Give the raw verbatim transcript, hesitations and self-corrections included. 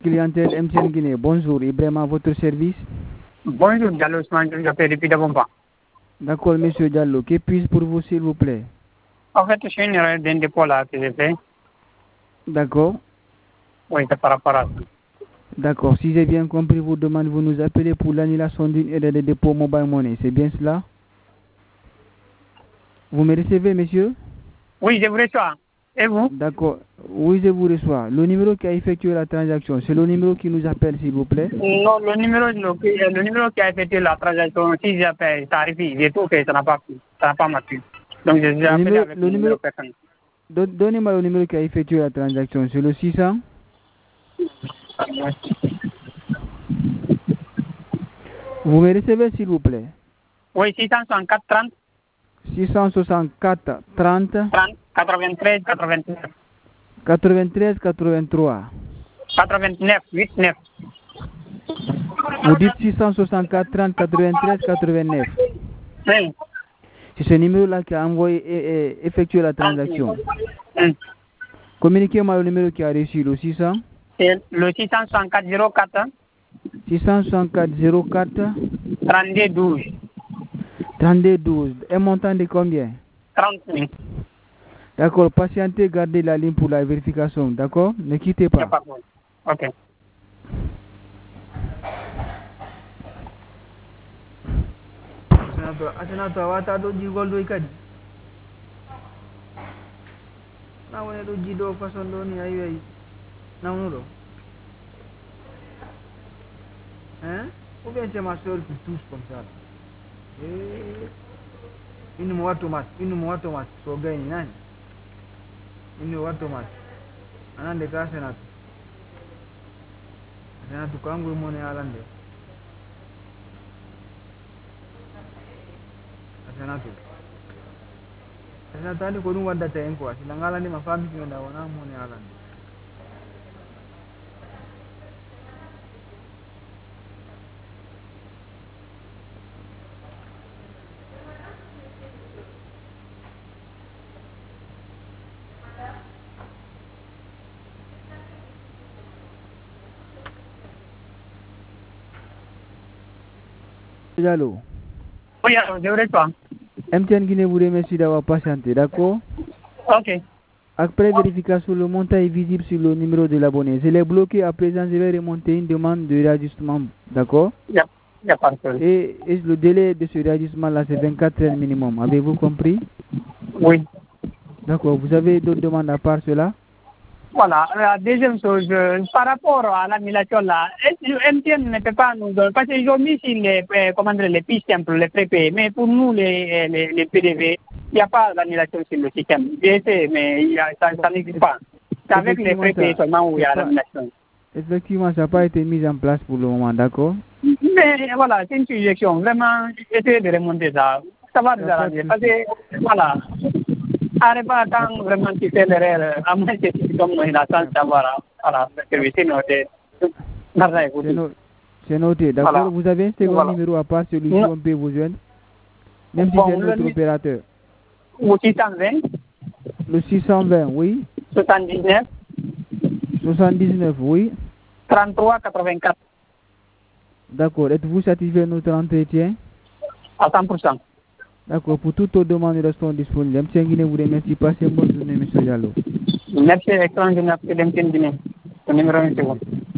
Clientèle M T N Guinée, bonjour, Ibrahim à votre service. Bonjour, Diallo Ousmane, je m'appelle depuis Dabomba. D'accord, monsieur Diallo, que puis-je pour vous, s'il vous plaît? En fait, je suis une erreur d'un dépôt là que j'ai fait. D'accord. Oui, c'est par rapport à ça. D'accord, si j'ai bien compris, vous demandez, vous nous appelez pour l'annulation d'une erreur de dépôt mobile money, c'est bien cela? Vous me recevez, monsieur? Oui, je vous reçois. Et vous? D'accord, oui, je vous reçois. Le numéro qui a effectué la transaction, c'est le numéro qui nous appelle, s'il vous plaît? Non, le numéro, le, le numéro qui a effectué la transaction, si j'appelle, ça arrive, j'ai tout fait, ça n'a pas pu, ça n'a pas marché. Donc, je suis appelé numéro, avec le le numéro numéro, personnel. Donnez-moi le numéro qui a effectué la transaction, c'est le six cents? Vous me recevez, s'il vous plaît? Oui, six cent soixante-quatre trente. six cent soixante-quatre trente. trente, quatre-vingt-treize, quatre-vingt-neuf. quatre-vingt-treize quatre-vingt-trois. quatre-vingt-neuf, huit neuf. Vous dites six cent soixante-quatre trente quatre-vingt-treize quatre-vingt-neuf. Oui. C'est ce numéro-là qui a envoyé et, et effectué la transaction. Oui. Communiquez-moi le numéro qui a reçu le six cents. C'est le six cent soixante-quatre zéro quatre. six cent soixante-quatre zéro quatre. trente-deux douze. trente-deux douze. Un montant de combien? trente mille. D'accord, patientez, gardez la ligne pour la vérification, d'accord? Ne quittez pas. Ok. Asenato awata do jigol do kadi. Na wone do jido façon do ni ayi ayi. Na wono do. Hein? Ou bien c'est ma soeur qui touche comme ça. Eh. Une mois tomate, une mois tomate, so gagne nani? Une mois tomate. Anande ka Asenato. Asenato kangu mone alande. Asenato. Asenato ani ko dum wadata en ko asila ngalande ma fami ko nda wona mone alande. Diallo. Oui, alors, je vous reçois. M T N Guinée vous remercie d'avoir patienté, d'accord? Ok. Après vérification, le montant est visible sur le numéro de l'abonné. Je l'ai bloqué, à présent je vais remonter une demande de réajustement, d'accord? Il n'y a pas de problème. Et, et le délai de ce réajustement-là, c'est vingt-quatre heures minimum. Avez-vous compris? Oui. D'accord. Vous avez d'autres demandes à part cela? Voilà. La deuxième chose, euh, par rapport à l'annulation là, M T N ne peut pas nous donner, parce qu'ils ont mis sur les, euh, comment dire, les pistes simples, les prépayés, mais pour nous, les, les, les P D V, il n'y a pas d'annulation sur le système. Je sais, mais il y a, ça, ça n'existe pas. C'est avec les prépayés seulement où il y a l'annulation. Effectivement, ça n'a pas été mis en place pour le moment, d'accord? Mais voilà, c'est une suggestion. Vraiment, essayez de remonter ça. Ça va nous arranger. Parce que, voilà. Arrête pas quand vraiment tu fais l'erreur, à moins que tu tombes dans la chance d'avoir à la sécurité notée. C'est noté, d'accord. Voilà. Vous avez un second voilà. numéro à part celui-ci, on peut vous joindre, même si bon, c'est notre opérateur. Le six cent vingt. Le six cent vingt, oui. soixante-dix-neuf. soixante-dix-neuf, oui. trente-trois quatre-vingt-quatre. D'accord. Êtes-vous satisfait de notre entretien? À cent pour cent. D'accord. Pour toutes vos demandes, nous restons disponibles. M T N Guinée vous remercie. Passez une bonne journée, M. Diallo. Merci, excellent journée, M T N Guinée. Le numéro un second.